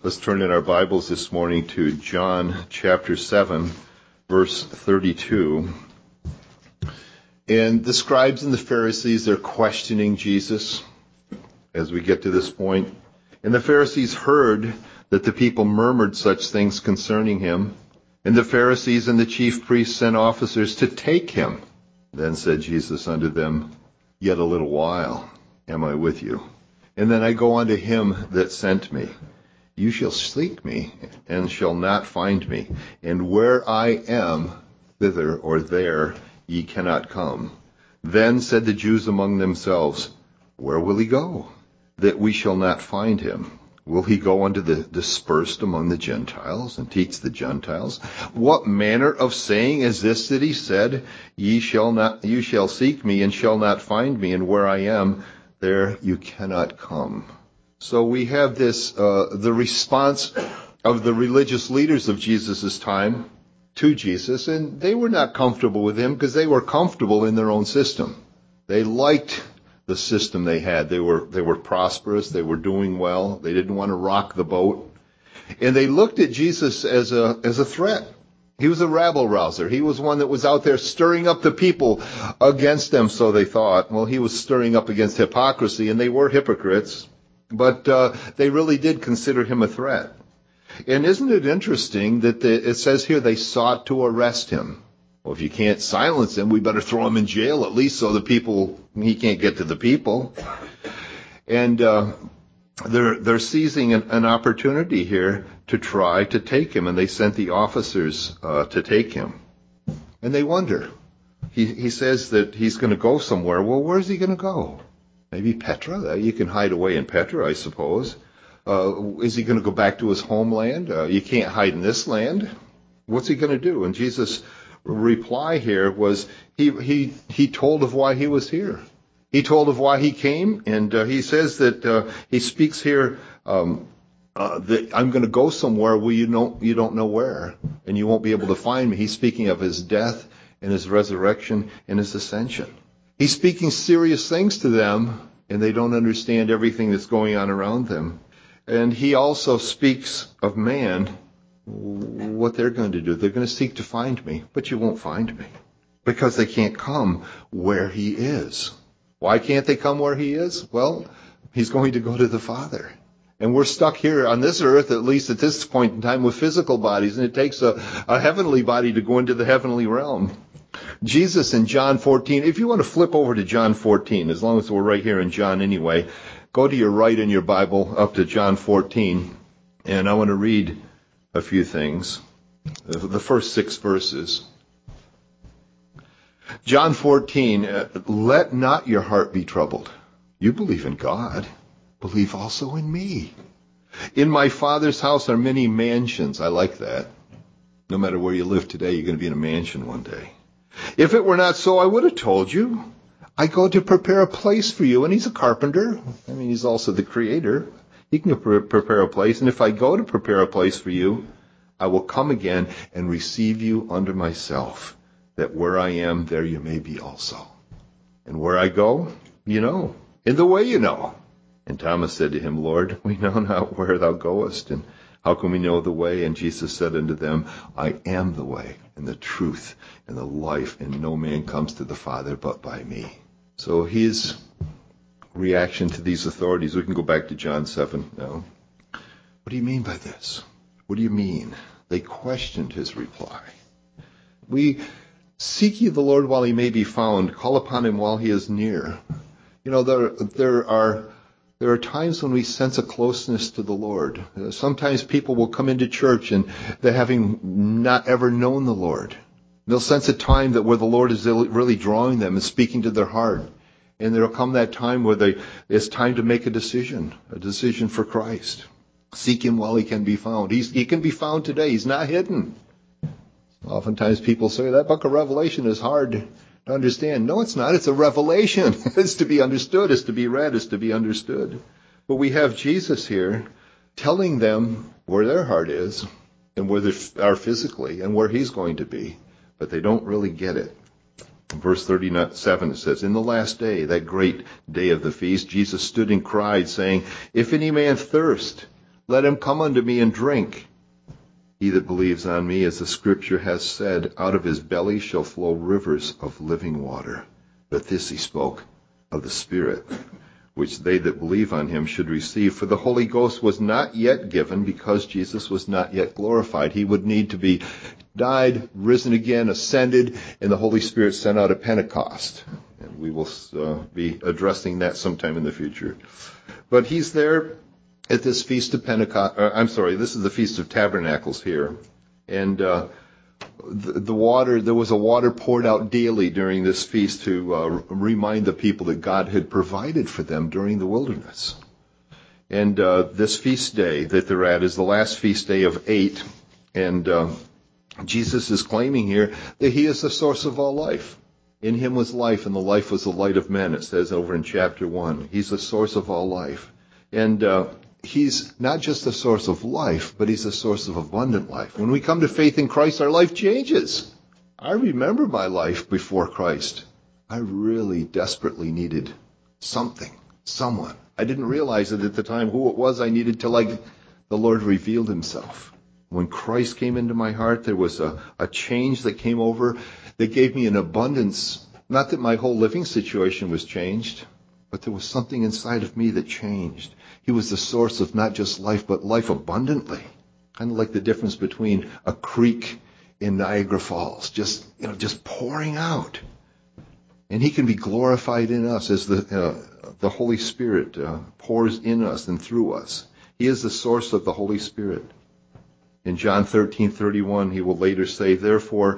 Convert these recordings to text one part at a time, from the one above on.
Let's turn in our Bibles this morning to John chapter 7, verse 32. And the scribes and the Pharisees, they're questioning Jesus as we get to this point. And the Pharisees heard that the people murmured such things concerning him. And the Pharisees and the chief priests sent officers to take him. Then said Jesus unto them, Yet a little while am I with you. And then I go unto him that sent me. You shall seek me, and shall not find me. And where I am, thither or there ye cannot come. Then said the Jews among themselves, Where will he go, that we shall not find him? Will he go unto the dispersed among the Gentiles, and teach the Gentiles? What manner of saying is this that he said, You shall seek me, and shall not find me, and where I am, there you cannot come. So we have this, the response of the religious leaders of Jesus' time to Jesus, and they were not comfortable with him because they were comfortable in their own system. They liked the system they had. They were prosperous. They were doing well. They didn't want to rock the boat. And they looked at Jesus as a threat. He was a rabble-rouser. He was one that was out there stirring up the people against them, so they thought. Well, he was stirring up against hypocrisy, and they were hypocrites. But they really did consider him a threat. And isn't it interesting that it says here they sought to arrest him? Well, if you can't silence him, we better throw him in jail, at least so he can't get to the people. And they're seizing an opportunity here to try to take him, and they sent the officers to take him. And they wonder. He says that he's going to go somewhere. Well, where's he going to go? Maybe Petra? You can hide away in Petra, I suppose. Is he going to go back to his homeland? You can't hide in this land. What's he going to do? And Jesus' reply here was he told of why he was here. He told of why he came, and he says that he speaks here that I'm going to go somewhere where you don't know where, and you won't be able to find me. He's speaking of his death and his resurrection and his ascension. He's speaking serious things to them, and they don't understand everything that's going on around them. And he also speaks of man, what they're going to do. They're going to seek to find me, but you won't find me, because they can't come where he is. Why can't they come where he is? Well, he's going to go to the Father. And we're stuck here on this earth, at least at this point in time, with physical bodies, and it takes a heavenly body to go into the heavenly realm. Jesus in John 14, if you want to flip over to John 14, as long as we're right here in John anyway, go to your right in your Bible up to John 14, and I want to read a few things. The first 6 verses. John 14, let not your heart be troubled. You believe in God, believe also in me. In my Father's house are many mansions. I like that. No matter where you live today, you're going to be in a mansion one day. If it were not so, I would have told you. I go to prepare a place for you. And he's a carpenter. I mean, he's also the creator. He can prepare a place. And if I go to prepare a place for you, I will come again and receive you unto myself, that where I am, there you may be also. And where I go, you know, in the way you know. And Thomas said to him, Lord, we know not where thou goest, and how can we know the way? And Jesus said unto them, I am the way and the truth and the life, and no man comes to the Father but by me. So his reaction to these authorities, we can go back to John 7 now. What do you mean by this? What do you mean? They questioned his reply. We seek ye the Lord while he may be found, call upon him while he is near. You know, there are times when we sense a closeness to the Lord. Sometimes people will come into church and they're having not ever known the Lord. They'll sense a time where the Lord is really drawing them and speaking to their heart. And there'll come that time where it's time to make a decision for Christ. Seek him while he can be found. He can be found today. He's not hidden. Oftentimes people say that book of Revelation is hard to understand. No, it's not. It's a revelation. It's to be understood. It's to be read. It's to be understood. But we have Jesus here telling them where their heart is and where they are physically and where he's going to be. But they don't really get it. In verse 37 it says, In the last day, that great day of the feast, Jesus stood and cried, saying, If any man thirst, Let him come unto me and drink. He that believes on me, as the scripture has said, out of his belly shall flow rivers of living water. But this he spoke of the Spirit, which they that believe on him should receive. For the Holy Ghost was not yet given, because Jesus was not yet glorified. He would need to be died, risen again, ascended, and the Holy Spirit sent out at Pentecost. And we will be addressing that sometime in the future. But he's there at this Feast of Pentecost. This is the Feast of Tabernacles here. And the water, there was a water poured out daily during this feast to remind the people that God had provided for them during the wilderness. And this feast day that they're at is the last feast day of 8. And Jesus is claiming here that he is the source of all life. In him was life, and the life was the light of men, it says over in chapter 1. He's the source of all life. And he's not just the source of life, but he's the source of abundant life. When we come to faith in Christ, our life changes. I remember my life before Christ. I really desperately needed something, someone. I didn't realize it at the time who it was I needed till the Lord revealed himself. When Christ came into my heart, there was a change that came over that gave me an abundance. Not that my whole living situation was changed, but there was something inside of me that changed. He was the source of not just life, but life abundantly. Kind of like the difference between a creek in Niagara Falls, just pouring out. And he can be glorified in us as the Holy Spirit pours in us and through us. He is the source of the Holy Spirit. In John 13:31, he will later say, therefore,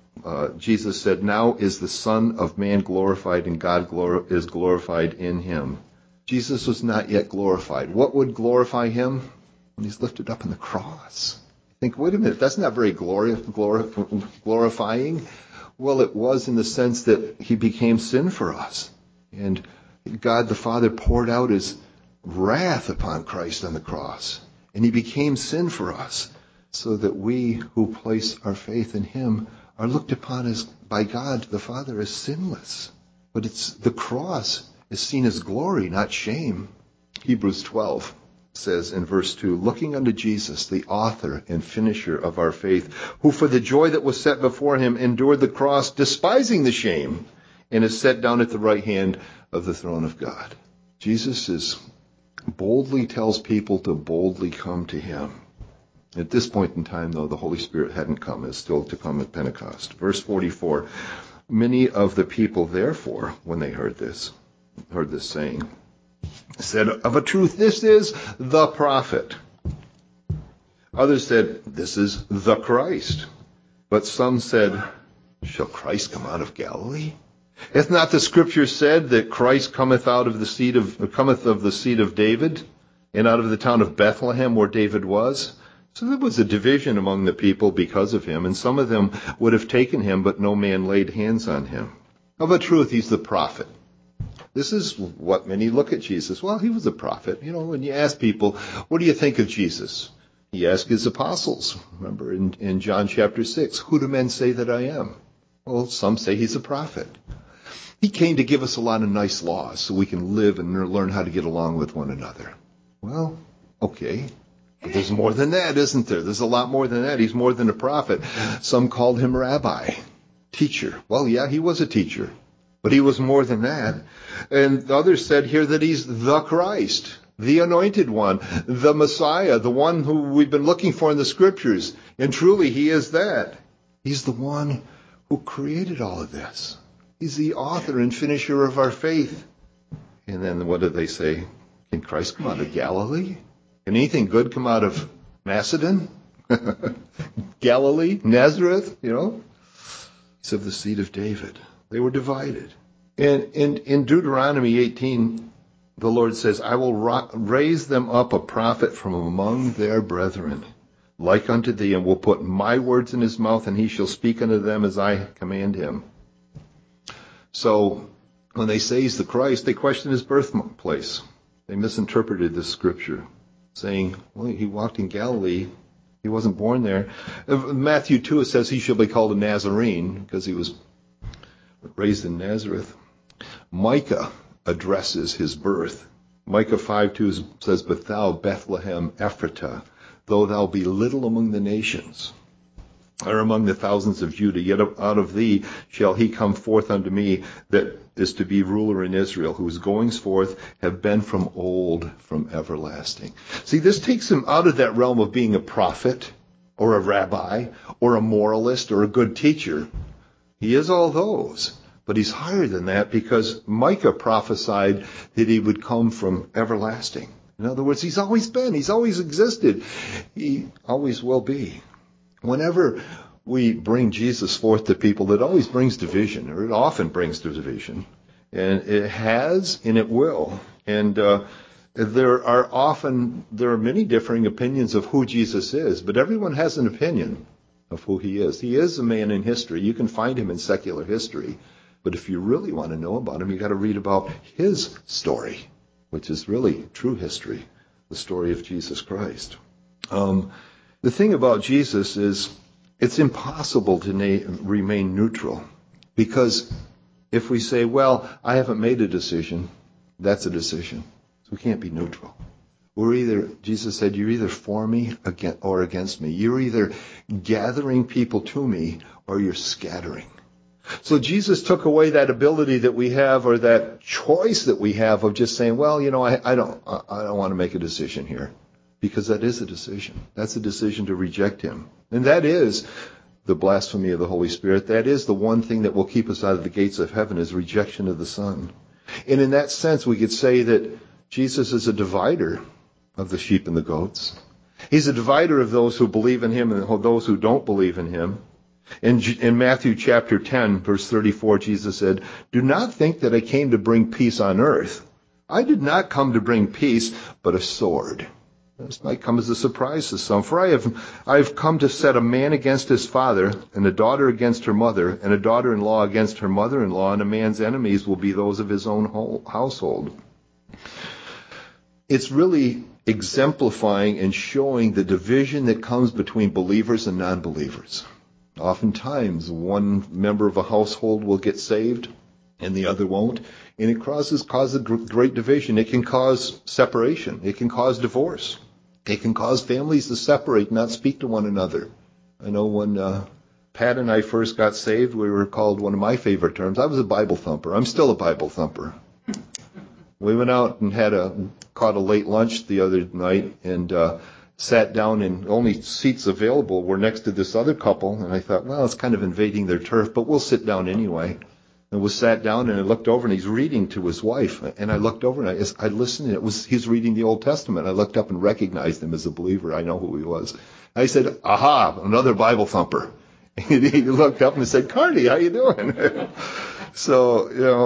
Jesus said, now is the Son of Man glorified, and God is glorified in him. Jesus was not yet glorified. What would glorify him? When he's lifted up on the cross. Think, wait a minute, that's not very glorifying. Well, it was in the sense that he became sin for us. And God the Father poured out his wrath upon Christ on the cross. And he became sin for us, so that we who place our faith in him are looked upon as by God the Father as sinless. But it's the cross is seen as glory, not shame. Hebrews 12 says in verse 2, looking unto Jesus, the author and finisher of our faith, who for the joy that was set before him endured the cross, despising the shame, and is set down at the right hand of the throne of God. Jesus boldly tells people to boldly come to him. At this point in time, though, the Holy Spirit hadn't come. It's still to come at Pentecost. Verse 44, many of the people, therefore, when they heard this saying, said, of a truth, this is the prophet. Others said, this is the Christ. But some said, shall Christ come out of Galilee? Hath not the scripture said that Christ cometh of the seed of David, and out of the town of Bethlehem where David was? So there was a division among the people because of him, and some of them would have taken him, but no man laid hands on him. Of a truth, he's the prophet. This is what many look at Jesus. Well, he was a prophet. When you ask people, what do you think of Jesus? He asked his apostles, remember, in John chapter 6, who do men say that I am? Well, some say he's a prophet. He came to give us a lot of nice laws so we can live and learn how to get along with one another. Well, okay. But there's more than that, isn't there? There's a lot more than that. He's more than a prophet. Some called him rabbi, teacher. Well, yeah, he was a teacher. But he was more than that. And others said here that he's the Christ, the anointed one, the Messiah, the one who we've been looking for in the scriptures. And truly, he is that. He's the one who created all of this. He's the author and finisher of our faith. And then what do they say? Can Christ come out of Galilee? Can anything good come out of Macedon? Galilee? Nazareth? He's of the seed of David. They were divided. And in Deuteronomy 18, the Lord says, I will raise them up a prophet from among their brethren, like unto thee, and will put my words in his mouth, and he shall speak unto them as I command him. So when they say he's the Christ, they question his birthplace. They misinterpreted this scripture, saying, well, he walked in Galilee. He wasn't born there. In Matthew 2, it says he shall be called a Nazarene because he was raised in Nazareth. Micah addresses his birth Micah 5:2 says, "But thou, Bethlehem Ephratah, though thou be little among the nations, or among the thousands of Judah, yet out of thee shall he come forth unto me that is to be ruler in Israel, whose goings forth have been from old, from everlasting." See, this takes him out of that realm of being a prophet, or a rabbi, or a moralist, or a good teacher. He is all those. But he's higher than that because Micah prophesied that he would come from everlasting. In other words, he's always been. He's always existed. He always will be. Whenever we bring Jesus forth to people, it always brings division, or it often brings division. And it has, and it will. And there are many differing opinions of who Jesus is, but everyone has an opinion of who he is. He is a man in history. You can find him in secular history. But if you really want to know about him, you've got to read about his story, which is really true history, the story of Jesus Christ. The thing about Jesus is it's impossible to remain neutral, because if we say, well, I haven't made a decision, that's a decision. So we can't be neutral. Jesus said, you're either for me or against me. You're either gathering people to me or you're scattering. So Jesus took away that ability that we have, or that choice that we have of just saying, well, I don't want to make a decision here. Because that is a decision. That's a decision to reject him. And that is the blasphemy of the Holy Spirit. That is the one thing that will keep us out of the gates of heaven, is rejection of the Son. And in that sense, we could say that Jesus is a divider of the sheep and the goats. He's a divider of those who believe in him and those who don't believe in him. In Matthew chapter 10, verse 34, Jesus said, "Do not think that I came to bring peace on earth. I did not come to bring peace, but a sword." This might come as a surprise to some. "For I have come to set a man against his father, and a daughter against her mother, and a daughter-in-law against her mother-in-law, and a man's enemies will be those of his own household." It's really exemplifying and showing the division that comes between believers and non-believers. Oftentimes, one member of a household will get saved and the other won't, and it causes great division. It can cause separation. It can cause divorce. It can cause families to separate and not speak to one another. I know when Pat and I first got saved, we were called one of my favorite terms. I was a Bible thumper. I'm still a Bible thumper. We went out and caught a late lunch the other night, and sat down, and only seats available were next to this other couple. And I thought, well, it's kind of invading their turf, but we'll sit down anyway. And we sat down, and I looked over, and he's reading to his wife. And I looked over, and I listened, and he's reading the Old Testament. I looked up and recognized him as a believer. I know who he was. I said, "Aha, another Bible thumper." And he looked up and said, "Carney, how you doing?" So,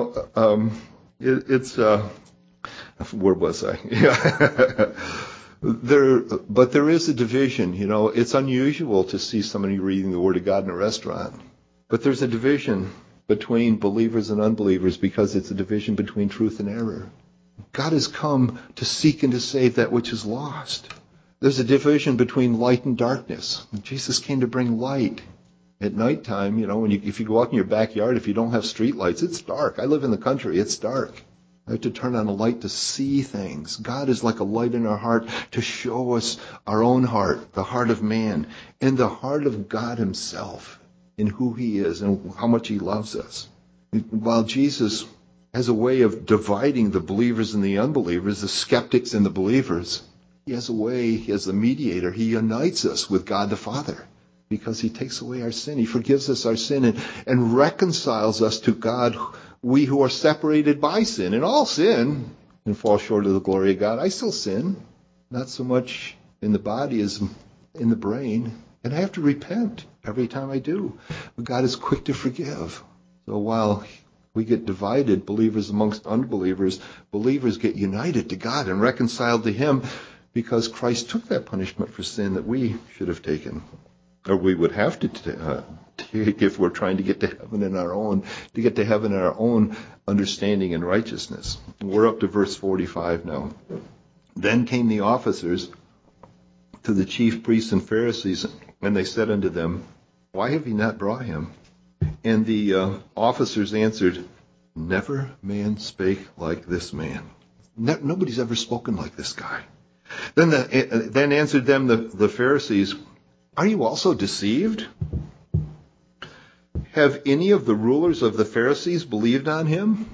where was I? Yeah. But there is a division. It's unusual to see somebody reading the Word of God in a restaurant. But there's a division between believers and unbelievers, because it's a division between truth and error. God has come to seek and to save that which is lost. There's a division between light and darkness. Jesus came to bring light. At nighttime, if you go out in your backyard, if you don't have street lights, it's dark. I live in the country. It's dark. I have to turn on a light to see things. God is like a light in our heart to show us our own heart, the heart of man, and the heart of God himself, in who he is and how much he loves us. While Jesus has a way of dividing the believers and the unbelievers, the skeptics and the believers, he has a way, he has a mediator. He unites us with God the Father, because he takes away our sin. He forgives us our sin and reconciles us to God, we who are separated by sin. And all sin and fall short of the glory of God. I still sin, not so much in the body as in the brain. And I have to repent every time I do. But God is quick to forgive. So while we get divided, believers amongst unbelievers, believers get united to God and reconciled to him, because Christ took that punishment for sin that we should have taken, or we would have to take if we're trying to get to heaven in our own understanding and righteousness. We're up to verse 45 now. Then came the officers to the chief priests and Pharisees, and they said unto them, "Why have ye not brought him?" And the officers answered, "Never man spake like this man." Nobody's ever spoken like this guy. Then answered them the Pharisees, are you also deceived? Have any of the rulers of the Pharisees believed on him?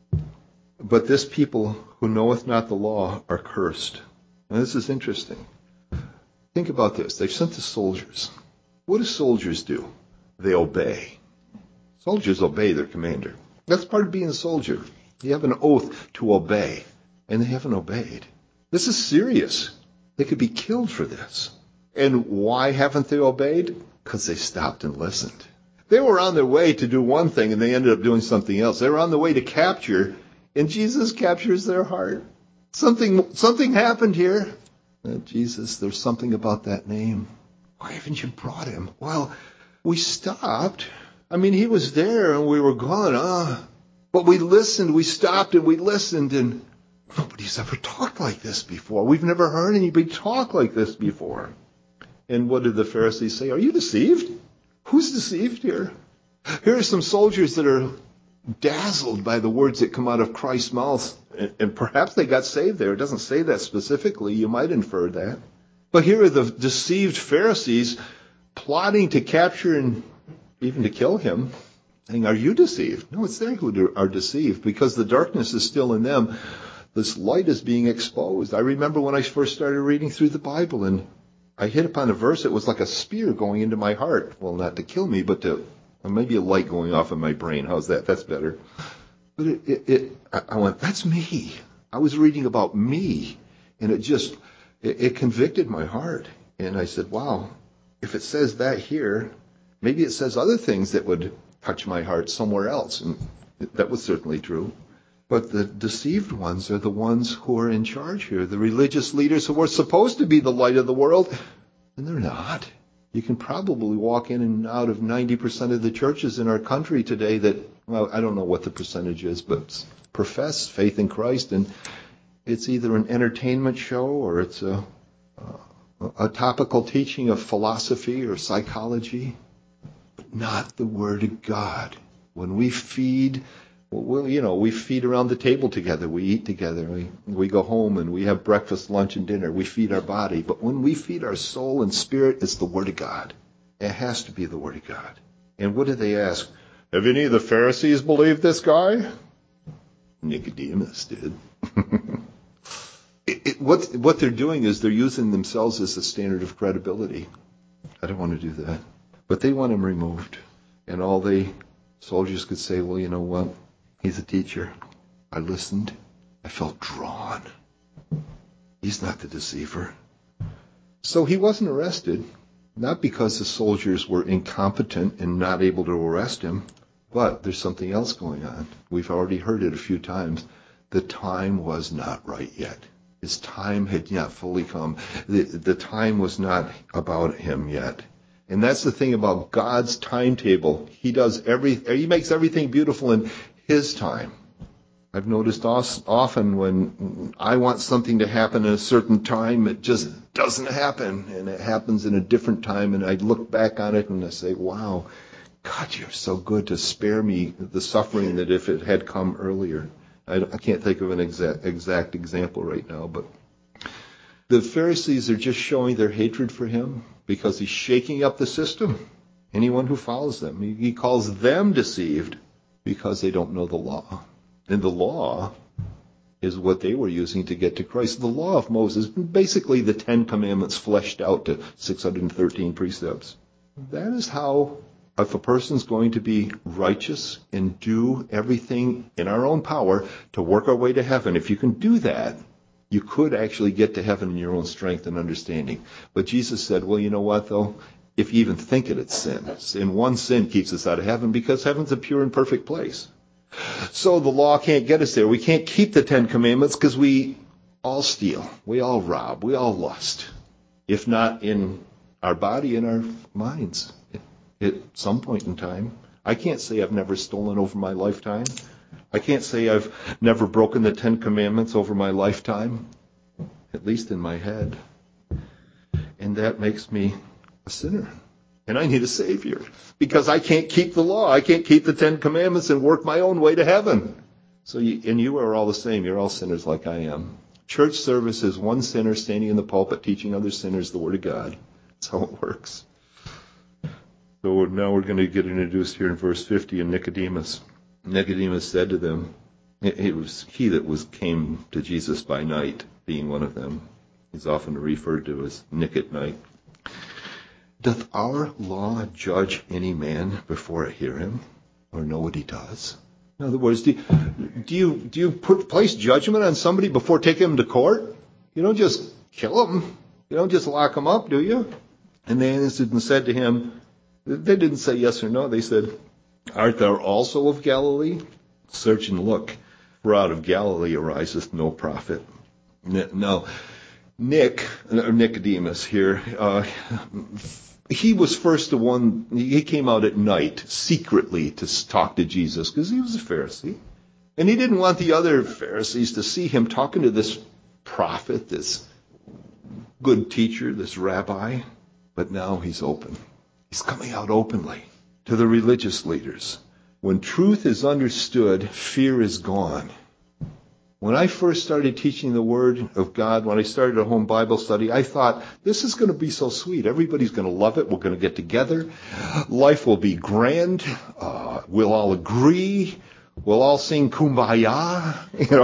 But this people who knoweth not the law are cursed. Now this is interesting. Think about this. They've sent the soldiers. What do soldiers do? They obey. Soldiers obey their commander. That's part of being a soldier. You have an oath to obey. And they haven't obeyed. This is serious. They could be killed for this. And why haven't they obeyed? Because they stopped and listened. They were on their way to do one thing and they ended up doing something else. They were on the way to capture, and Jesus captures their heart. Something happened here. Jesus, there's something about that name. Why haven't you brought him? Well, we stopped. I mean, he was there and we were gone. But we listened, we stopped and we listened, and nobody's ever talked like this before. We've never heard anybody talk like this before. And what did the Pharisees say? Are you deceived? Who's deceived here? Here are some soldiers that are dazzled by the words that come out of Christ's mouth. And perhaps they got saved there. It doesn't say that specifically. You might infer that. But here are the deceived Pharisees plotting to capture and even to kill him. Saying, are you deceived? No, it's they who are deceived because the darkness is still in them. This light is being exposed. I remember when I first started reading through the Bible and I hit upon a verse that was like a spear going into my heart. Well, not to kill me, but to maybe a light going off in my brain. How's that? That's better. But I went, that's me. I was reading about me, and it convicted my heart. And I said, wow, if it says that here, maybe it says other things that would touch my heart somewhere else. And that was certainly true. But the deceived ones are the ones who are in charge here, the religious leaders who are supposed to be the light of the world, and they're not. You can probably walk in and out of 90% of the churches in our country today that, well, I don't know what the percentage is, but profess faith in Christ, and it's either an entertainment show or it's a topical teaching of philosophy or psychology, but not the Word of God. When we feed, we feed around the table together. We eat together. We go home and we have breakfast, lunch, and dinner. We feed our body. But when we feed our soul and spirit, it's the Word of God. It has to be the Word of God. And what did they ask? Have any of the Pharisees believed this guy? Nicodemus did. What they're doing is they're using themselves as a standard of credibility. I don't want to do that. But they want him removed. And all the soldiers could say, well, you know what? He's a teacher. I listened. I felt drawn. He's not the deceiver. So he wasn't arrested, not because the soldiers were incompetent and not able to arrest him, but there's something else going on. We've already heard it a few times. The time was not right yet. His time had not fully come. The time was not about him yet. And that's the thing about God's timetable. He makes everything beautiful in His time. I've noticed often when I want something to happen in a certain time, it just doesn't happen. And it happens in a different time. And I look back on it and I say, wow, God, you're so good to spare me the suffering that if it had come earlier. I can't think of an exact example right now, but the Pharisees are just showing their hatred for him because he's shaking up the system. Anyone who follows them, he calls them deceived because they don't know the law. And the law is what they were using to get to Christ. The law of Moses, basically the 10 Commandments fleshed out to 613 precepts. That is how, if a person's going to be righteous and do everything in our own power to work our way to heaven, if you can do that, you could actually get to heaven in your own strength and understanding. But Jesus said, well, you know what, though? If you even think it, it's sin. And one sin keeps us out of heaven because heaven's a pure and perfect place. So the law can't get us there. We can't keep the 10 Commandments because we all steal. We all rob. We all lust. If not in our body, in our minds. At some point in time. I can't say I've never stolen over my lifetime. I can't say I've never broken the 10 Commandments over my lifetime, at least in my head. And that makes me a sinner. And I need a Savior because I can't keep the law. I can't keep the 10 Commandments and work my own way to heaven. So you are all the same. You're all sinners like I am. Church service is one sinner standing in the pulpit teaching other sinners the Word of God. That's how it works. So now we're going to get introduced here in verse 50 in Nicodemus. Nicodemus said to them, it was he that came to Jesus by night, being one of them. He's often referred to as Nick at night. Doth our law judge any man before I hear him, or know what he does? In other words, do you place judgment on somebody before taking him to court? You don't just kill him. You don't just lock him up, do you? And they answered and said to him, they didn't say yes or no. They said, art thou also of Galilee? Search and look, for out of Galilee ariseth no prophet. Now, Nicodemus here, he was first the one, he came out at night secretly to talk to Jesus because he was a Pharisee. And he didn't want the other Pharisees to see him talking to this prophet, this good teacher, this rabbi. But now he's open. He's coming out openly to the religious leaders. When truth is understood, fear is gone. When I first started teaching the Word of God, when I started a home Bible study, I thought, this is going to be so sweet. Everybody's going to love it. We're going to get together. Life will be grand. We'll all agree. We'll all sing Kumbaya,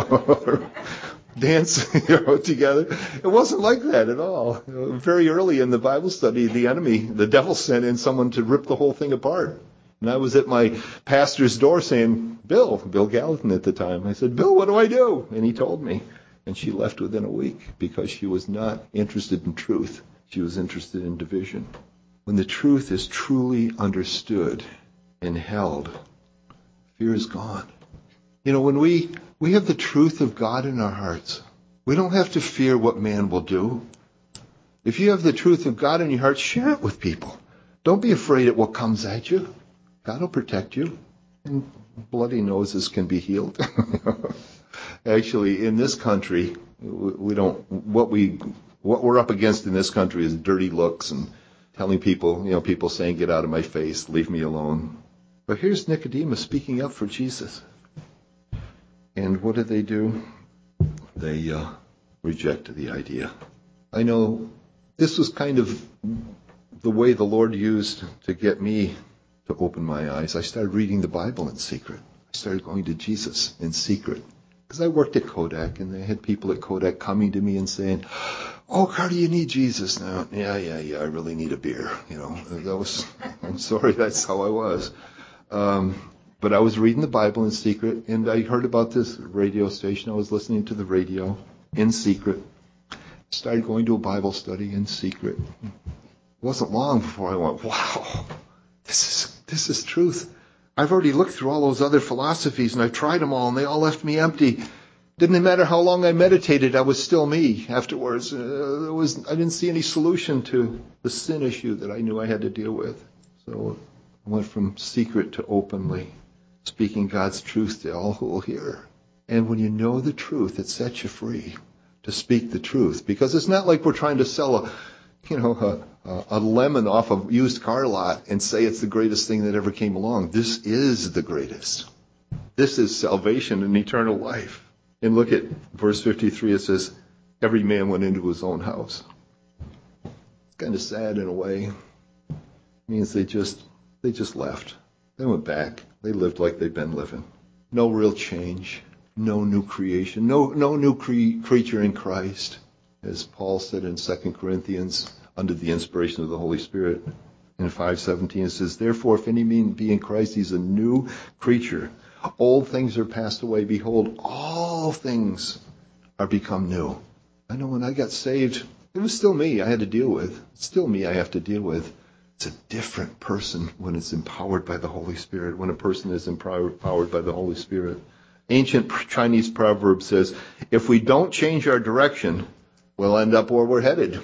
dance together. It wasn't like that at all. Very early in the Bible study, the devil sent in someone to rip the whole thing apart. And I was at my pastor's door saying, Bill Gallatin at the time. I said, Bill, what do I do? And he told me. And she left within a week because she was not interested in truth. She was interested in division. When the truth is truly understood and held, fear is gone. When we have the truth of God in our hearts, we don't have to fear what man will do. If you have the truth of God in your heart, share it with people. Don't be afraid of what comes at you. God will protect you. And bloody noses can be healed. Actually, in this country, what we're up against in this country is dirty looks and telling people, people saying, get out of my face, leave me alone. But here's Nicodemus speaking up for Jesus. And what do? They rejected the idea. I know this was kind of the way the Lord used to get me to open my eyes. I started reading the Bible in secret. I started going to Jesus in secret. Because I worked at Kodak, and they had people at Kodak coming to me and saying, oh, Carter, you need Jesus now. Yeah, I really need a beer. I'm sorry, that's how I was. But I was reading the Bible in secret, and I heard about this radio station. I was listening to the radio in secret. Started going to a Bible study in secret. It wasn't long before I went, wow, this is truth. I've already looked through all those other philosophies, and I've tried them all, and they all left me empty. Didn't matter how long I meditated, I was still me afterwards. I didn't see any solution to the sin issue that I knew I had to deal with. So I went from secret to openly, speaking God's truth to all who will hear. And when you know the truth, it sets you free to speak the truth. Because it's not like we're trying to sell a lemon off a used car lot and say it's the greatest thing that ever came along. This is the greatest. This is salvation and eternal life. And look at verse 53. It says, every man went into his own house. It's kind of sad in a way. It means they just left. They went back. They lived like they've been living. No real change. No new creation. No new creature in Christ. As Paul said in 2 Corinthians, under the inspiration of the Holy Spirit, in 5:17, it says, therefore, if any man be in Christ, he's a new creature. Old things are passed away. Behold, all things are become new. I know when I got saved, it was still me I had to deal with. It's still me I have to deal with. It's a different person when it's empowered by the Holy Spirit, when a person is empowered by the Holy Spirit. Ancient Chinese proverb says, if we don't change our direction, we'll end up where we're headed.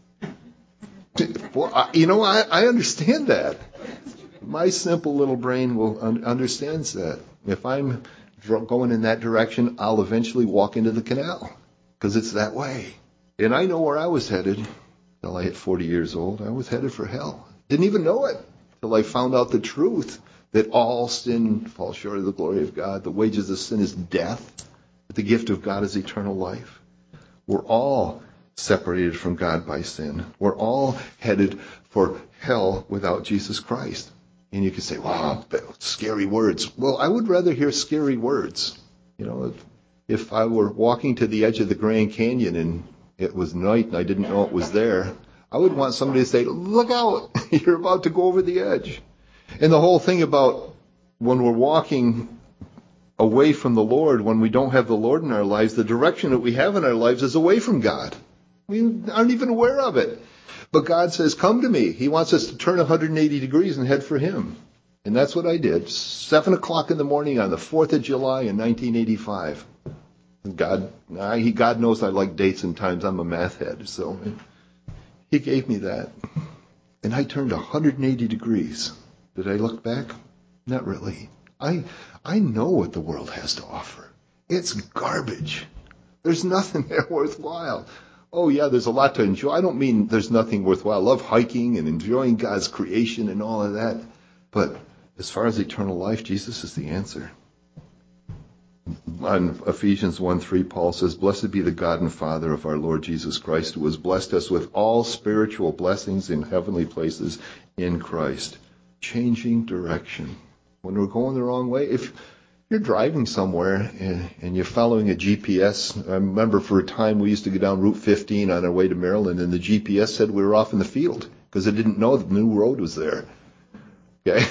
Well, I understand that. My simple little brain understands that. If I'm going in that direction, I'll eventually walk into the canal because it's that way. And I know where I was headed till I hit 40 years old. I was headed for hell. Didn't even know it till I found out the truth that all sin falls short of the glory of God. The wages of sin is death, but the gift of God is eternal life. We're all separated from God by sin. We're all headed for hell without Jesus Christ. And you can say, wow, scary words. Well, I would rather hear scary words. You know, if I were walking to the edge of the Grand Canyon and it was night and I didn't know it was there, I would want somebody to say, look out, you're about to go over the edge. And the whole thing about when we're walking away from the Lord, when we don't have the Lord in our lives, the direction that we have in our lives is away from God. We aren't even aware of it. But God says, come to me. He wants us to turn 180 degrees and head for Him. And that's what I did. 7 o'clock in the morning on the 4th of July in 1985. God knows I like dates and times. I'm a math head. So He gave me that. And I turned 180 degrees. Did I look back? Not really. I know what the world has to offer. It's garbage. There's nothing there worthwhile. Oh, yeah, there's a lot to enjoy. I don't mean there's nothing worthwhile. I love hiking and enjoying God's creation and all of that. But as far as eternal life, Jesus is the answer. On Ephesians 1:3, Paul says, blessed be the God and Father of our Lord Jesus Christ, who has blessed us with all spiritual blessings in heavenly places in Christ. Changing direction. When we're going the wrong way, if you're driving somewhere and you're following a GPS, I remember for a time we used to go down Route 15 on our way to Maryland, and the GPS said we were off in the field because it didn't know the new road was there. Okay?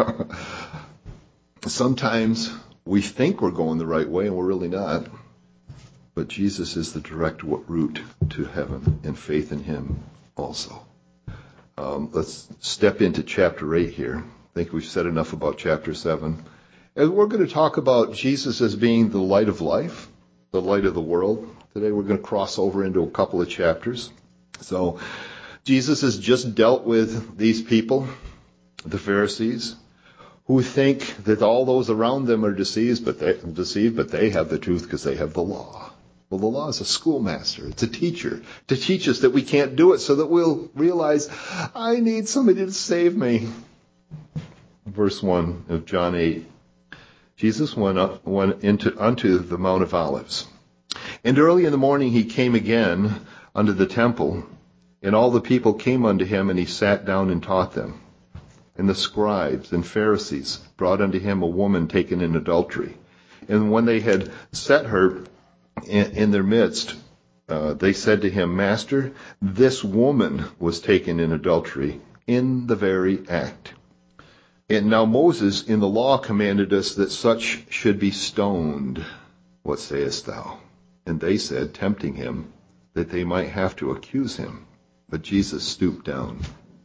Sometimes we think we're going the right way and we're really not. But Jesus is the direct route to heaven, and faith in Him also. Let's step into chapter 8 here. I think we've said enough about chapter 7. And we're going to talk about Jesus as being the light of life, the light of the world. Today we're going to cross over into a couple of chapters. So Jesus has just dealt with these people, the Pharisees, who think that all those around them are deceived, but they have the truth because they have the law. Well, the law is a schoolmaster. It's a teacher to teach us that we can't do it so that we'll realize, I need somebody to save me. Verse 1 of John 8. Jesus went unto the Mount of Olives. And early in the morning he came again unto the temple, and all the people came unto him, and he sat down and taught them. And the scribes and Pharisees brought unto him a woman taken in adultery. And when they had set her in their midst, they said to him, Master, this woman was taken in adultery in the very act. And now Moses in the law commanded us that such should be stoned. What sayest thou? And they said, tempting him, that they might have to accuse him. But Jesus stooped down,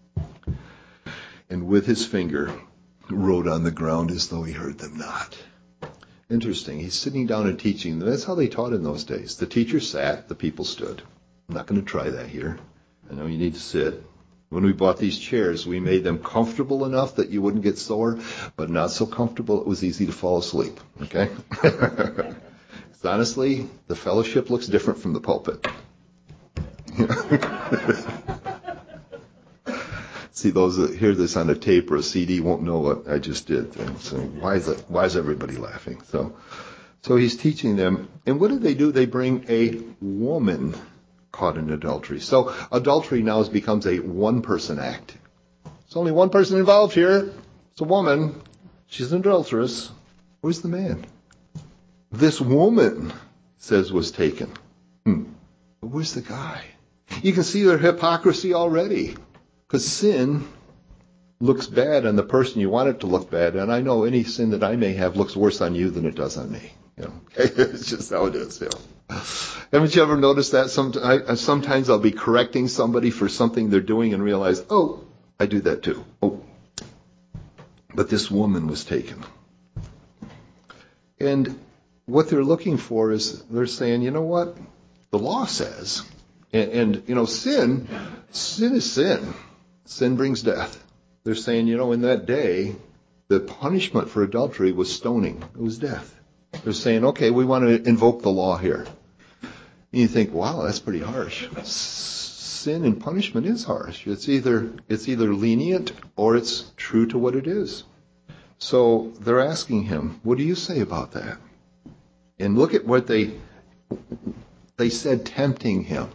and with his finger wrote on the ground as though he heard them not. Interesting. He's sitting down and teaching them. That's how they taught in those days. The teacher sat, the people stood. I'm not going to try that here. I know you need to sit. When we bought these chairs, we made them comfortable enough that you wouldn't get sore, but not so comfortable it was easy to fall asleep. Okay? Honestly, the fellowship looks different from the pulpit. See, those that hear this on a tape or a CD won't know what I just did. So why is everybody laughing? So he's teaching them. And what do? They bring a woman caught in adultery. So adultery now becomes a one-person act. There's only one person involved here. It's a woman. She's an adulteress. Where's the man? This woman, says, was taken. But where's the guy? You can see their hypocrisy already. Because sin looks bad on the person you want it to look bad. And I know any sin that I may have looks worse on you than it does on me. You know, it's just how it is. You know. Haven't you ever noticed that? Sometimes I'll be correcting somebody for something they're doing and realize, oh, I do that too. Oh, but this woman was taken. And what they're looking for is they're saying, you know what? The law says, and you know, sin is sin. Sin brings death. They're saying, you know, in that day, the punishment for adultery was stoning. It was death. They're saying, okay, we want to invoke the law here. And you think, wow, that's pretty harsh. Sin and punishment is harsh. It's either lenient or it's true to what it is. So they're asking him, what do you say about that? And look at what they said, tempting him.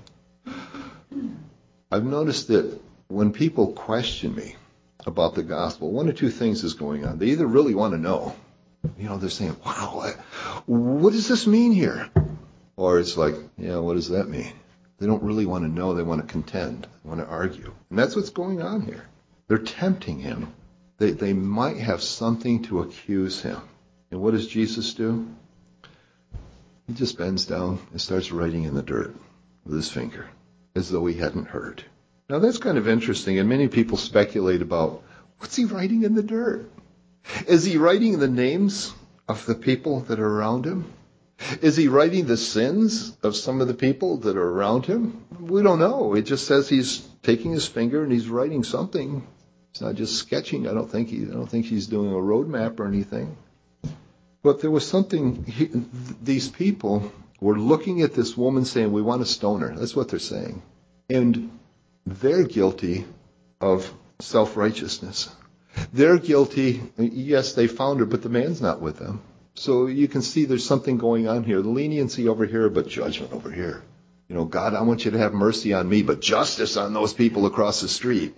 I've noticed that when people question me about the gospel, one of two things is going on. They either really want to know, they're saying, wow, what does this mean here? Or it's like, yeah, what does that mean? They don't really want to know. They want to contend. They want to argue. And that's what's going on here. They're tempting him. They might have something to accuse him. And what does Jesus do? He just bends down and starts writing in the dirt with his finger, as though he hadn't heard. Now that's kind of interesting, and many people speculate about, what's he writing in the dirt? Is he writing the names of the people that are around him? Is he writing the sins of some of the people that are around him? We don't know. It just says he's taking his finger and he's writing something. It's not just sketching. I don't think he's doing a road map or anything. But there was something. These people were looking at this woman saying, we want to stone her. That's what they're saying. And they're guilty of self-righteousness. They're guilty. Yes, they found her, but the man's not with them. So you can see there's something going on here. Leniency over here, but judgment over here. God, I want you to have mercy on me, but justice on those people across the street.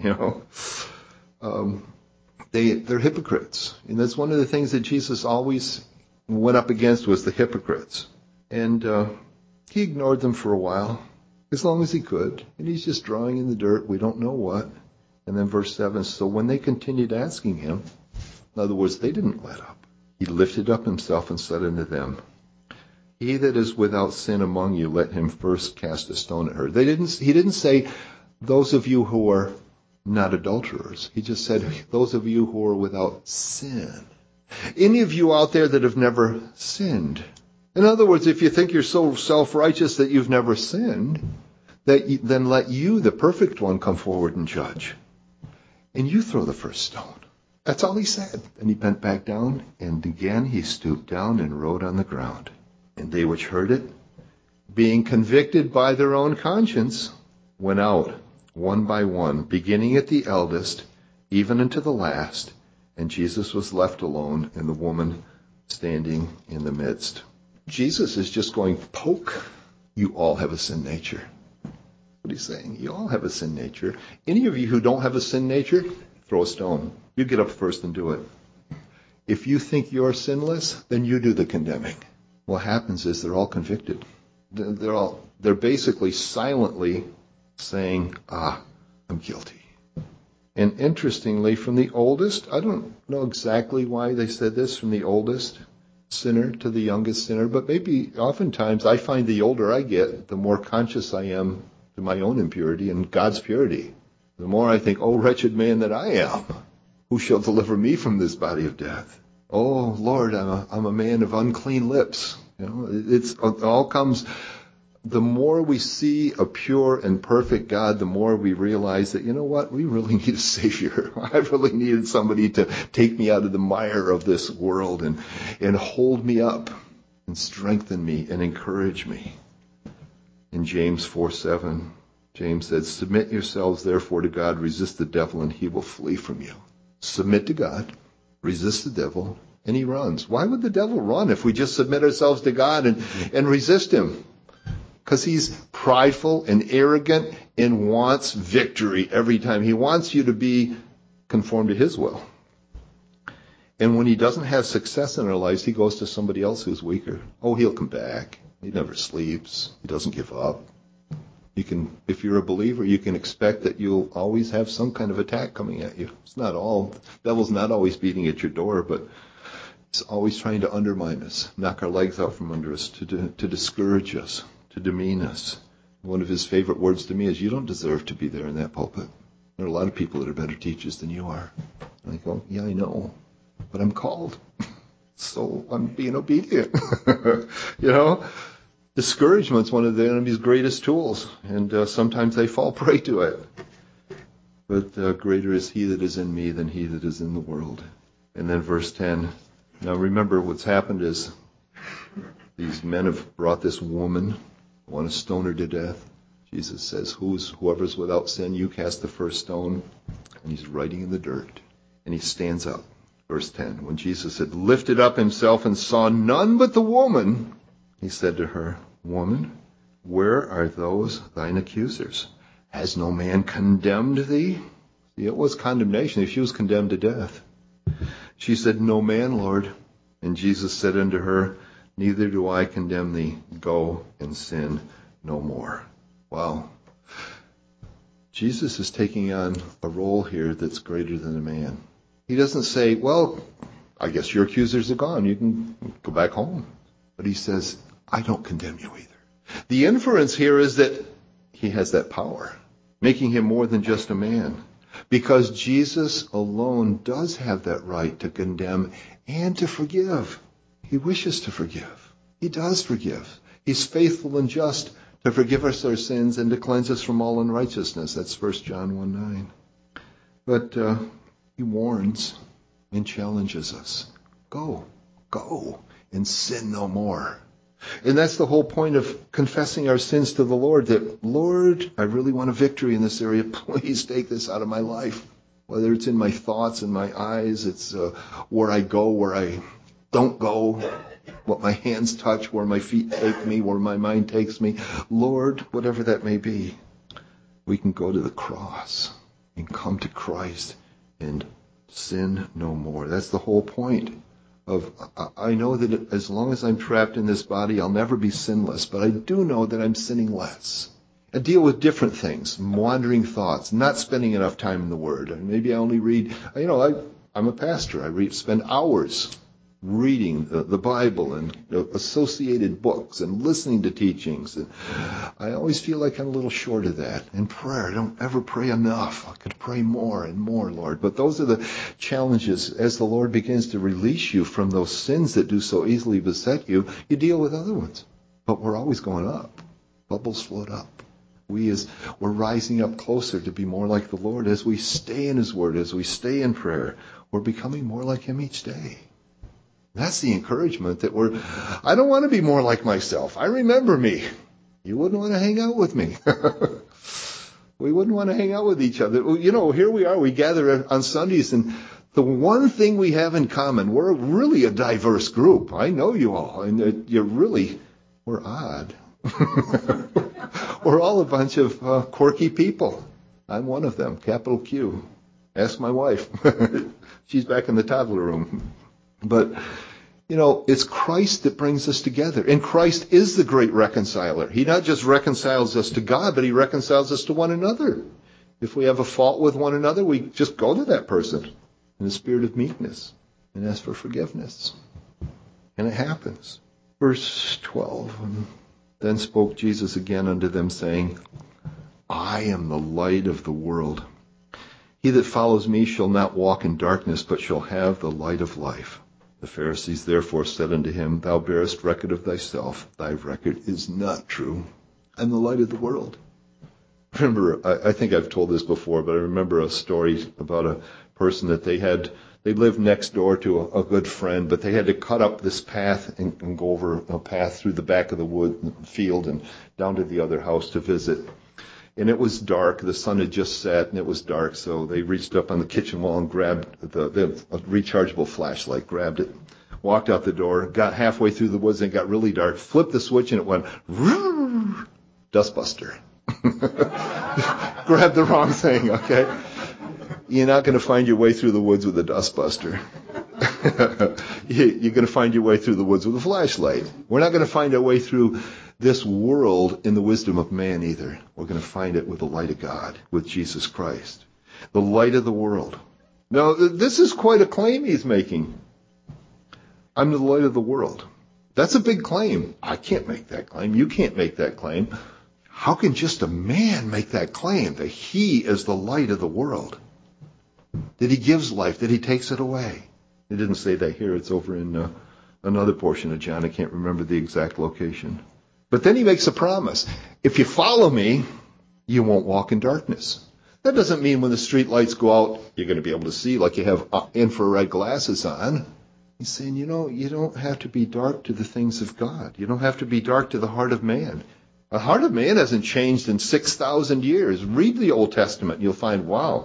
They're hypocrites. And that's one of the things that Jesus always went up against, was the hypocrites. And he ignored them for a while, as long as he could. And he's just drawing in the dirt. We don't know what. And then verse 7, so when they continued asking him, in other words, they didn't let up. He lifted up himself and said unto them, he that is without sin among you, let him first cast a stone at her. He didn't say, those of you who are not adulterers. He just said, those of you who are without sin. Any of you out there that have never sinned. In other words, if you think you're so self-righteous that you've never sinned, then let you, the perfect one, come forward and judge. And you throw the first stone. That's all he said. And he bent back down, and again he stooped down and wrote on the ground. And they which heard it, being convicted by their own conscience, went out, one by one, beginning at the eldest, even unto the last. And Jesus was left alone, and the woman standing in the midst. Jesus is just going, poke. You all have a sin nature. What he's saying, you all have a sin nature. Any of you who don't have a sin nature, throw a stone. You get up first and do it. If you think you're sinless, then you do the condemning. What happens is they're all convicted. They're basically silently saying, I'm guilty. And interestingly, from the oldest, I don't know exactly why they said this, from the oldest sinner to the youngest sinner, but maybe oftentimes I find the older I get, the more conscious I am to my own impurity and God's purity. The more I think, oh, wretched man that I am, who shall deliver me from this body of death? Oh, Lord, I'm a man of unclean lips. It all comes. The more we see a pure and perfect God, the more we realize that, we really need a Savior. I really needed somebody to take me out of the mire of this world and hold me up and strengthen me and encourage me. In James 4:7, James said, submit yourselves therefore to God, resist the devil, and he will flee from you. Submit to God, resist the devil, and he runs. Why would the devil run if we just submit ourselves to God and resist him? Because he's prideful and arrogant and wants victory every time. He wants you to be conformed to his will. And when he doesn't have success in our lives, he goes to somebody else who's weaker. Oh, he'll come back. He never sleeps. He doesn't give up. If you're a believer, you can expect that you'll always have some kind of attack coming at you. The devil's not always beating at your door, but it's always trying to undermine us, knock our legs out from under us, to discourage us, to demean us. One of his favorite words to me is, you don't deserve to be there in that pulpit. There are a lot of people that are better teachers than you are. And I go, yeah, I know, but I'm called. So I'm being obedient. Discouragement's one of the enemy's greatest tools, and sometimes they fall prey to it. But greater is he that is in me than he that is in the world. And then verse 10. Now remember, what's happened is these men have brought this woman, want to stone her to death. Jesus says, whoever's without sin, you cast the first stone. And he's writing in the dirt. And he stands up. Verse 10, when Jesus had lifted up himself and saw none but the woman, he said to her, Woman, where are those thine accusers? Has no man condemned thee? See, it was condemnation. She was condemned to death. She said, No man, Lord. And Jesus said unto her, Neither do I condemn thee. Go and sin no more. Wow. Jesus is taking on a role here that's greater than a man. He doesn't say, well, I guess your accusers are gone. You can go back home. But he says, I don't condemn you either. The inference here is that he has that power, making him more than just a man. Because Jesus alone does have that right to condemn and to forgive. He wishes to forgive. He does forgive. He's faithful and just to forgive us our sins and to cleanse us from all unrighteousness. That's 1 John 1:9. But he warns and challenges us. Go and sin no more. And that's the whole point of confessing our sins to the Lord, that, Lord, I really want a victory in this area. Please take this out of my life. Whether it's in my thoughts and my eyes, it's where I go, where I don't go, what my hands touch, where my feet take me, where my mind takes me. Lord, whatever that may be, we can go to the cross and come to Christ and sin no more. That's the whole point. I know that as long as I'm trapped in this body, I'll never be sinless, but I do know that I'm sinning less. I deal with different things, wandering thoughts, not spending enough time in the Word. And maybe I only read, I'm a pastor. I spend hours reading the Bible and associated books and listening to teachings. And I always feel like I'm a little short of that. In prayer, I don't ever pray enough. I could pray more and more, Lord. But those are the challenges. As the Lord begins to release you from those sins that do so easily beset you, you deal with other ones. But we're always going up. Bubbles float up. We're rising up closer to be more like the Lord as we stay in His Word, as we stay in prayer. We're becoming more like Him each day. That's the encouragement that I don't want to be more like myself. I remember me. You wouldn't want to hang out with me. We wouldn't want to hang out with each other. Here we are. We gather on Sundays, and the one thing we have in common, we're really a diverse group. I know you all, and we're odd. We're all a bunch of quirky people. I'm one of them, capital Q. Ask my wife. She's back in the toddler room. But, it's Christ that brings us together. And Christ is the great reconciler. He not just reconciles us to God, but He reconciles us to one another. If we have a fault with one another, we just go to that person in a spirit of meekness and ask for forgiveness. And it happens. Verse 12. Then spoke Jesus again unto them, saying, I am the light of the world. He that follows me shall not walk in darkness, but shall have the light of life. The Pharisees therefore said unto him, Thou bearest record of thyself. Thy record is not true. I'm the light of the world. Remember, I think I've told this before, but I remember a story about a person that they lived next door to a good friend, but they had to cut up this path and go over a path through the back of the field and down to the other house to visit. And it was dark. The sun had just set, and it was dark, so they reached up on the kitchen wall and grabbed the rechargeable flashlight, grabbed it, walked out the door, got halfway through the woods, and it got really dark, flipped the switch, and it went, dustbuster. Grabbed the wrong thing, okay? You're not going to find your way through the woods with a dustbuster. You're going to find your way through the woods with a flashlight. We're not going to find our way through this world in the wisdom of man either. We're going to find it with the light of God, with Jesus Christ, the light of the world. Now, this is quite a claim he's making. I'm the light of the world. That's a big claim. I can't make that claim. You can't make that claim. How can just a man make that claim that he is the light of the world? That he gives life, that he takes it away. It didn't say that here. It's over in another portion of John. I can't remember the exact location. But then he makes a promise. If you follow me, you won't walk in darkness. That doesn't mean when the street lights go out, you're going to be able to see like you have infrared glasses on. He's saying, you don't have to be dark to the things of God. You don't have to be dark to the heart of man. The heart of man hasn't changed in 6,000 years. Read the Old Testament and you'll find, wow,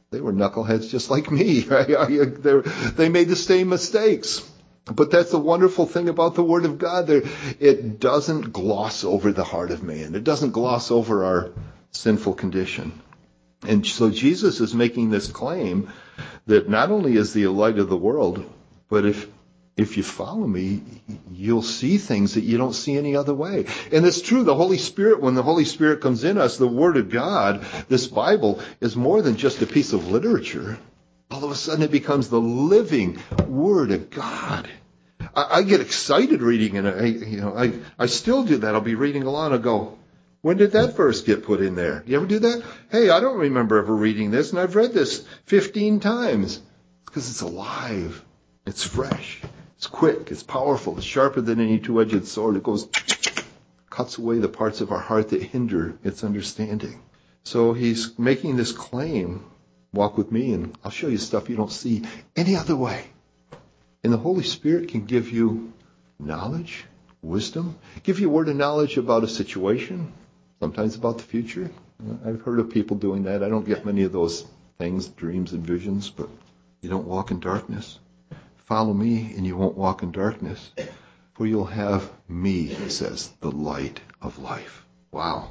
They were knuckleheads just like me. They made the same mistakes. But that's the wonderful thing about the Word of God. It doesn't gloss over the heart of man. It doesn't gloss over our sinful condition. And so Jesus is making this claim that not only is he the light of the world, but if you follow me, you'll see things that you don't see any other way. And it's true, the Holy Spirit, when the Holy Spirit comes in us, the Word of God, this Bible, is more than just a piece of literature. All of a sudden it becomes the living Word of God. I get excited reading it. I still do that. I'll be reading along and go, when did that verse get put in there? You ever do that? Hey, I don't remember ever reading this, and I've read this 15 times. Because it's alive. It's fresh. It's quick. It's powerful. It's sharper than any two-edged sword. It cuts away the parts of our heart that hinder its understanding. So he's making this claim, walk with me, and I'll show you stuff you don't see any other way. And the Holy Spirit can give you knowledge, wisdom, give you a word of knowledge about a situation, sometimes about the future. I've heard of people doing that. I don't get many of those things, dreams and visions, but you don't walk in darkness. Follow me and you won't walk in darkness, for you'll have me, he says, the light of life. Wow.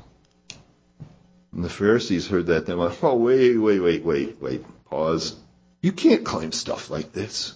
And the Pharisees heard that. They went, oh, wait, pause. You can't claim stuff like this.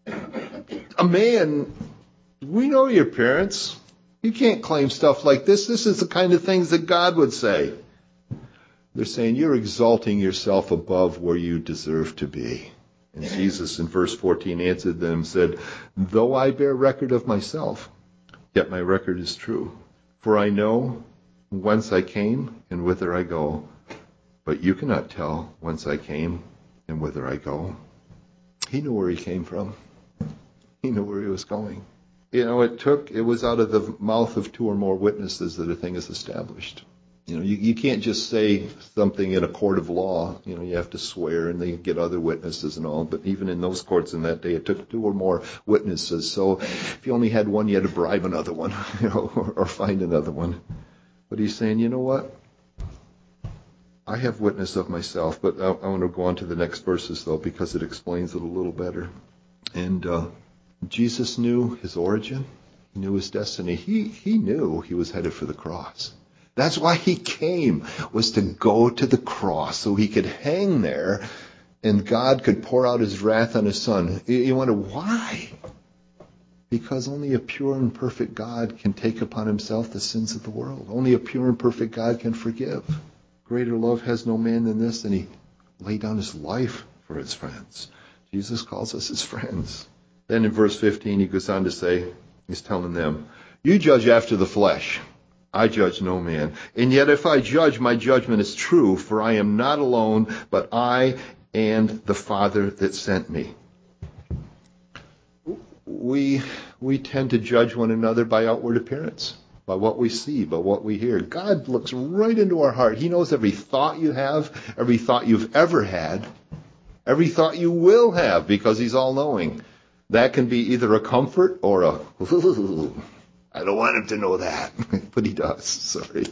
A man, we know your parents. You can't claim stuff like this. This is the kind of things that God would say. They're saying you're exalting yourself above where you deserve to be. And Jesus in verse 14 answered them and said, though I bear record of myself, yet my record is true. For I know whence I came and whither I go. But you cannot tell whence I came and whither I go. He knew where he came from. He knew where he was going. It was out of the mouth of two or more witnesses that a thing is established. You can't just say something in a court of law. You have to swear and they get other witnesses and all. But even in those courts in that day, it took two or more witnesses. So if you only had one, you had to bribe another one, or find another one. But he's saying, you know what? I have witness of myself. But I want to go on to the next verses, though, because it explains it a little better. And Jesus knew his origin. He knew his destiny. He knew he was headed for the cross. That's why he came, was to go to the cross so he could hang there and God could pour out his wrath on his son. You wonder why? Because only a pure and perfect God can take upon himself the sins of the world. Only a pure and perfect God can forgive. Greater love has no man than this, and he laid down his life for his friends. Jesus calls us his friends. Then in verse 15 he goes on to say, he's telling them, you judge after the flesh. I judge no man. And yet if I judge, my judgment is true, for I am not alone, but I and the Father that sent me. We tend to judge one another by outward appearance, by what we see, by what we hear. God looks right into our heart. He knows every thought you have, every thought you've ever had, every thought you will have, because he's all-knowing. That can be either a comfort or a, I don't want him to know that, but he does. Sorry.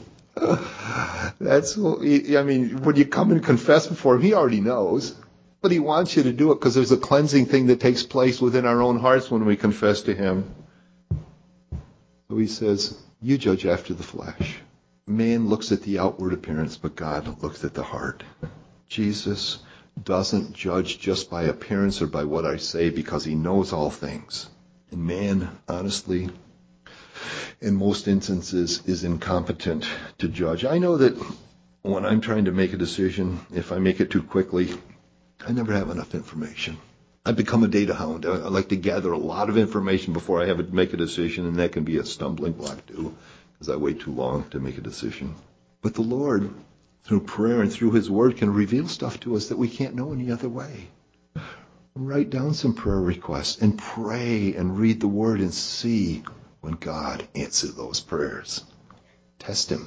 When you come and confess before him, he already knows, but he wants you to do it because there's a cleansing thing that takes place within our own hearts when we confess to him. So he says, you judge after the flesh. Man looks at the outward appearance, but God looks at the heart. Jesus doesn't judge just by appearance or by what I say because he knows all things. And man, honestly, in most instances, is incompetent to judge. I know that when I'm trying to make a decision, if I make it too quickly, I never have enough information. I've become a data hound. I like to gather a lot of information before I have to make a decision, and that can be a stumbling block too, because I wait too long to make a decision. But the Lord, through prayer and through his word, can reveal stuff to us that we can't know any other way. Write down some prayer requests and pray and read the word and see when God answers those prayers. Test him.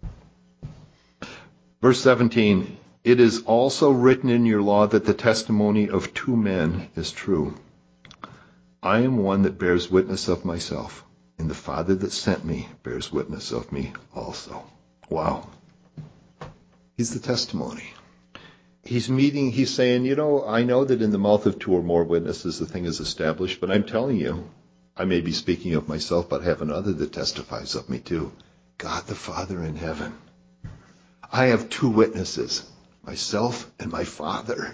Verse 17, it is also written in your law that the testimony of two men is true. I am one that bears witness of myself, and the Father that sent me bears witness of me also. Wow. He's the testimony. he's saying, I know that in the mouth of two or more witnesses the thing is established, but I'm telling you, I may be speaking of myself, but I have another that testifies of me too. God the Father in heaven. I have two witnesses, myself and my Father.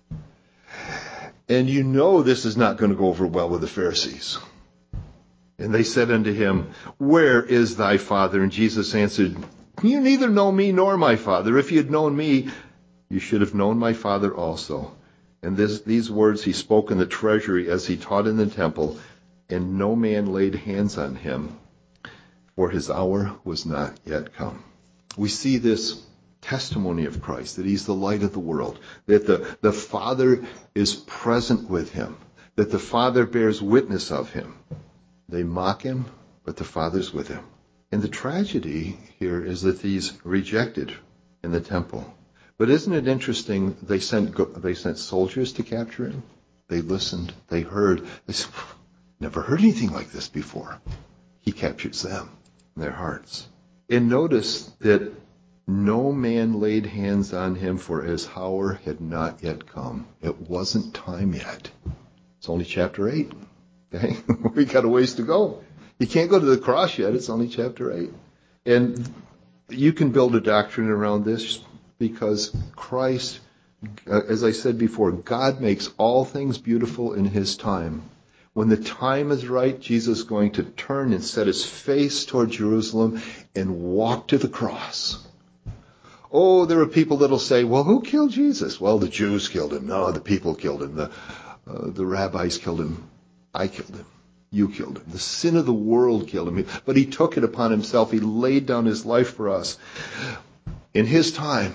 And this is not going to go over well with the Pharisees. And they said unto him, Where is thy Father? And Jesus answered, You neither know me nor my Father. If you had known me, you should have known my Father also. And these words he spoke in the treasury as he taught in the temple, and no man laid hands on him, for his hour was not yet come. We see this testimony of Christ, that he's the light of the world, that the Father is present with him, that the Father bears witness of him. They mock him, but the Father's with him. And the tragedy here is that he's rejected in the temple. But isn't it interesting, they sent soldiers to capture him? They listened, they heard. They said, never heard anything like this before. He captures them in their hearts. And notice that no man laid hands on him, for his hour had not yet come. It wasn't time yet. It's only chapter 8. Okay? We got a ways to go. You can't go to the cross yet. It's only chapter 8. And you can build a doctrine around this because Christ, as I said before, God makes all things beautiful in his time. When the time is right, Jesus is going to turn and set his face toward Jerusalem and walk to the cross. Oh, there are people that'll say, well, who killed Jesus? Well, the Jews killed him. No, the people killed him. The rabbis killed him. I killed him. You killed him. The sin of the world killed him. But he took it upon himself. He laid down his life for us. In his time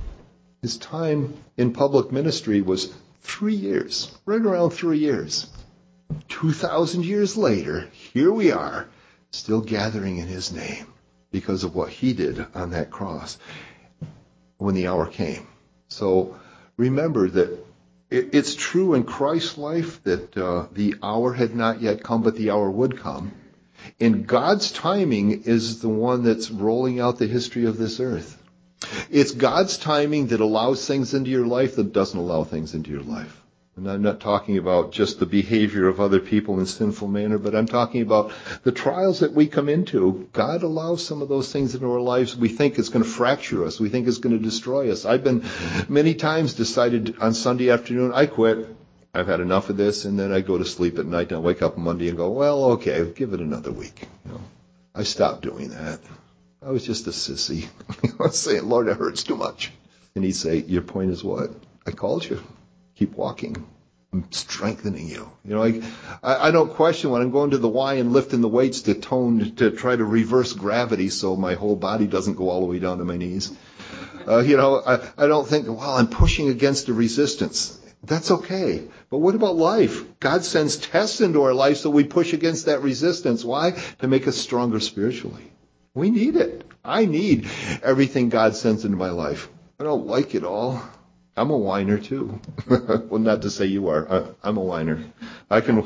in public ministry was 3 years, right around 3 years. 2,000 years later, here we are, still gathering in his name because of what he did on that cross when the hour came. So remember that it's true in Christ's life that the hour had not yet come, but the hour would come. And God's timing is the one that's rolling out the history of this earth. It's God's timing that allows things into your life that doesn't allow things into your life. And I'm not talking about just the behavior of other people in a sinful manner, but I'm talking about the trials that we come into. God allows some of those things into our lives. We think it's going to fracture us. We think it's going to destroy us. I've been many times decided on Sunday afternoon, I quit. I've had enough of this, and then I go to sleep at night and I wake up on Monday and go, well, okay, give it another week. I stopped doing that. I was just a sissy. I was saying, Lord, it hurts too much. And he'd say, your point is what? I called you. Keep walking. I'm strengthening you. I don't question when I'm going to the Y and lifting the weights to try to reverse gravity so my whole body doesn't go all the way down to my knees. I don't think, well, I'm pushing against the resistance. That's okay. But what about life? God sends tests into our life so we push against that resistance. Why? To make us stronger spiritually. We need it. I need everything God sends into my life. I don't like it all. I'm a whiner too. Well, not to say you are. I'm a whiner. I can.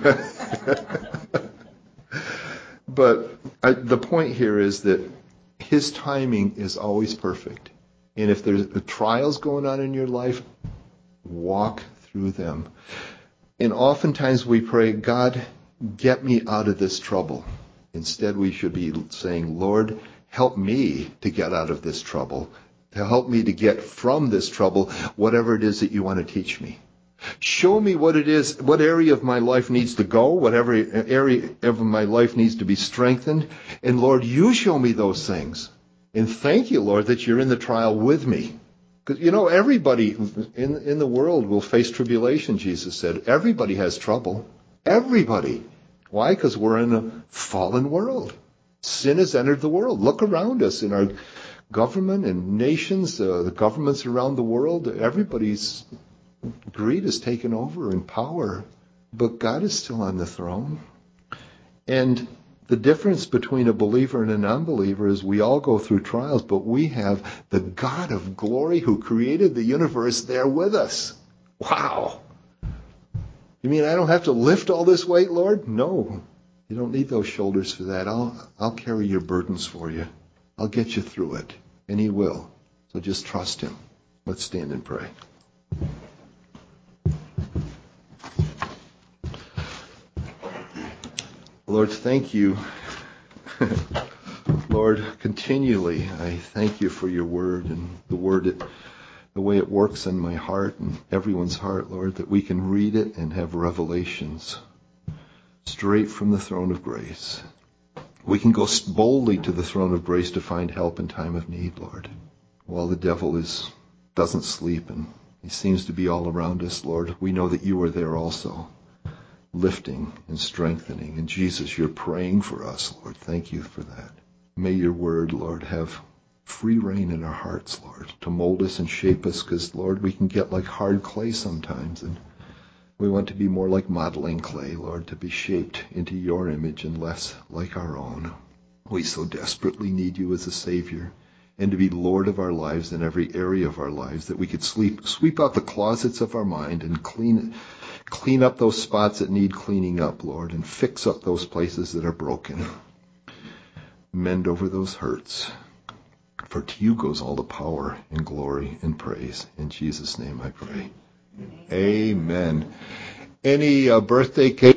But the point here is that his timing is always perfect. And if there's trials going on in your life, walk through them. And oftentimes we pray, God, get me out of this trouble. Instead, we should be saying, Lord, help me to get out of this trouble, to help me to get from this trouble, whatever it is that you want to teach me. Show me what it is, what area of my life needs to go, whatever area of my life needs to be strengthened. And Lord, you show me those things. And thank you, Lord, that you're in the trial with me. Because, everybody in the world will face tribulation, Jesus said. Everybody has trouble. Everybody. Why? Because we're in a fallen world. Sin has entered the world. Look around us in our government and nations, the governments around the world. Everybody's greed has taken over in power. But God is still on the throne. And the difference between a believer and a non-believer is we all go through trials, but we have the God of glory who created the universe there with us. Wow. You mean I don't have to lift all this weight, Lord? No. You don't need those shoulders for that. I'll carry your burdens for you. I'll get you through it. And he will. So just trust him. Let's stand and pray. Lord, thank you. Lord, continually, I thank you for your word and the way it works in my heart and everyone's heart, Lord, that we can read it and have revelations straight from the throne of grace. We can go boldly to the throne of grace to find help in time of need, Lord. While the devil doesn't sleep and he seems to be all around us, Lord, we know that you are there also, lifting and strengthening. And Jesus, you're praying for us, Lord. Thank you for that. May your word, Lord, have free reign in our hearts, Lord, to mold us and shape us, because, Lord, we can get like hard clay sometimes, and we want to be more like modeling clay, Lord, to be shaped into your image and less like our own. We so desperately need you as a Savior and to be Lord of our lives in every area of our lives, that we could sweep out the closets of our mind and clean up those spots that need cleaning up, Lord, and fix up those places that are broken. Mend over those hurts. For to you goes all the power and glory and praise. In Jesus' name I pray. Amen. Any birthday cake?